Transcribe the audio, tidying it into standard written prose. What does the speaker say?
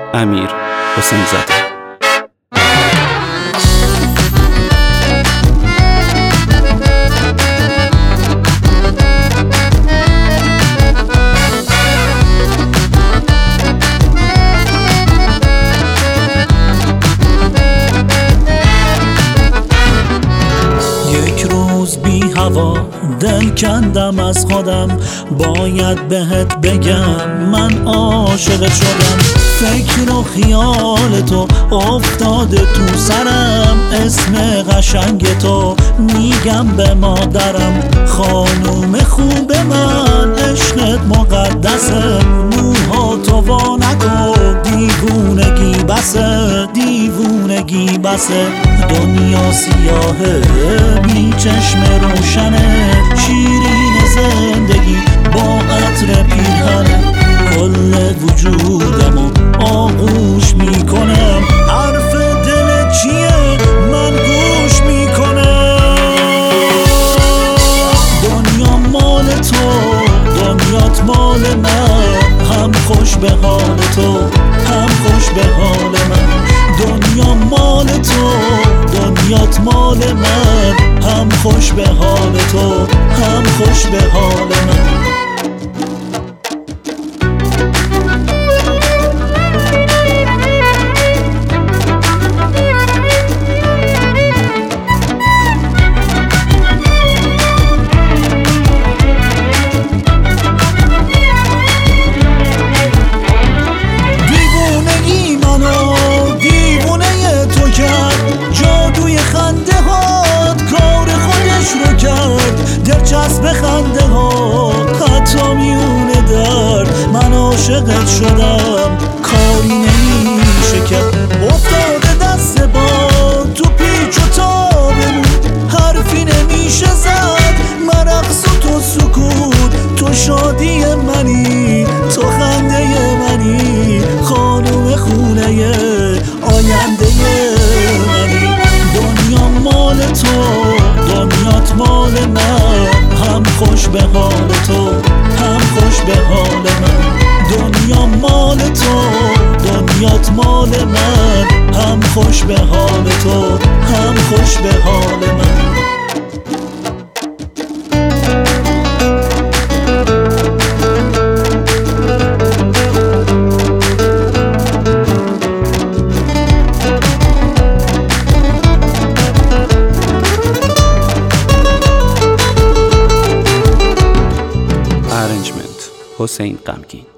امیر حسین زاده. بی هوا دل کندم از خودم، باید بهت بگم من عاشقت شدم. فکر و خیال تو افتاده تو سرم، اسم قشنگ تو میگم به مادرم. خانوم خوب من عشقت مقدسه، موهاتو وا نکن دیوونگی بسه، دیوونگی بسه. دنیا سیاهه بی چشم روشنه، شیرین زندگی با عطر پیرهنه. کل وجودمو آغوش میکنم، حرف دل چیه من گوش میکنم. دنیا مال تو، دنیات مال من، هم خوش به حال تو، هم خوش به حال من. دنیا مال تو، دنیات مال من، هم خوش به حال تو، هم خوش به حال من. دیوونگی منو دیوونه تو کرد، جادوی خنده هات کار خودش رو کرد. دلچسب خنده ها حتی میونه درد، من عاشقت شدم کاری نمیشه کرد. افتاده دست با تو پیچ و تابمون، حرفی نمیشه زد، من رقص و تو سکوت. تو شادی منی، تو خنده منی، خانوم خونه آینده منی. دنیا مال تو، دنیات مال من، هم خوش به حال تو، هم خوش به حال من. دنیا مال تو، دنیات مال من، هم خوش به حال تو، هم خوش به حال من. حسین غمگین.